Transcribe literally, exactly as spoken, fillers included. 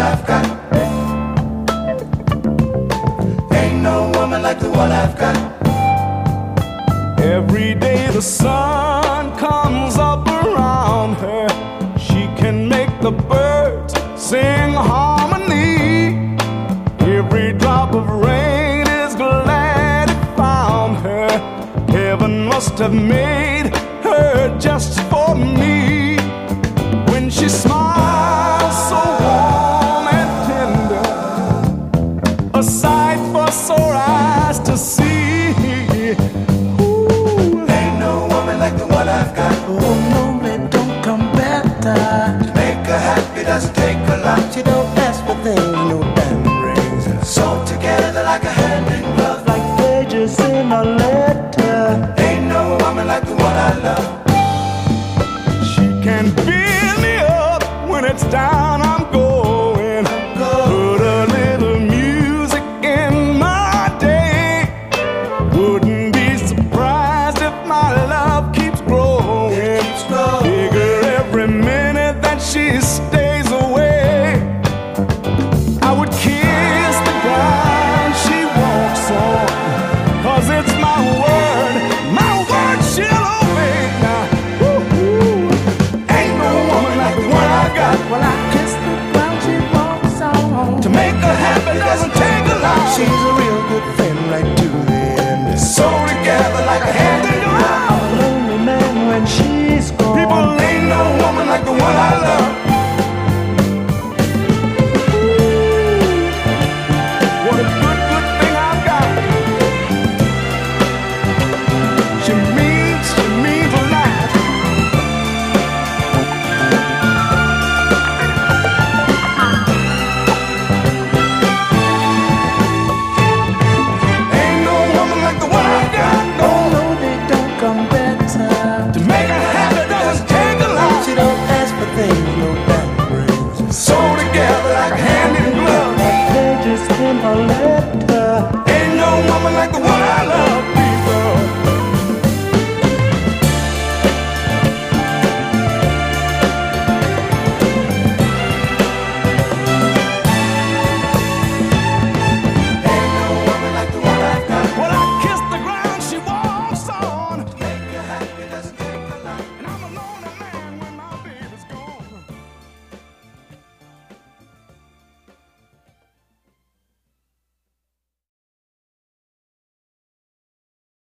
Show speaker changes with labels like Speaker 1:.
Speaker 1: I've got. Ain't no woman like the one I've got.
Speaker 2: Every day the sun comes up around her. She can make the birds sing harmony. Every drop of rain is glad it found her. Heaven must have made her just for me. When she smiles so warm and tender, a sight for sore eyes to see.
Speaker 1: Ooh. Ain't no woman like the one I've got.
Speaker 3: Oh no, it don't come better.
Speaker 1: To make her happy doesn't take a lot.
Speaker 3: She don't ask for things, no diamond rings.
Speaker 1: Sewn together like a hand in glove,
Speaker 3: like pages in a letter.
Speaker 1: Ain't no woman like the one I love.
Speaker 2: She can fill me up when it's down I'm going. Put a little music in my day. Wouldn't be surprised if my love keeps growing.
Speaker 1: It keeps growing.
Speaker 2: Bigger every minute that she stays away. I would kiss the ground she walks on, 'cause it's my word, my word she'll obey. Now, woo-hoo. Ain't no woman like the one I got.
Speaker 3: Well, I kiss the ground she walks on.
Speaker 2: To make her happy doesn't take a lot.
Speaker 3: She's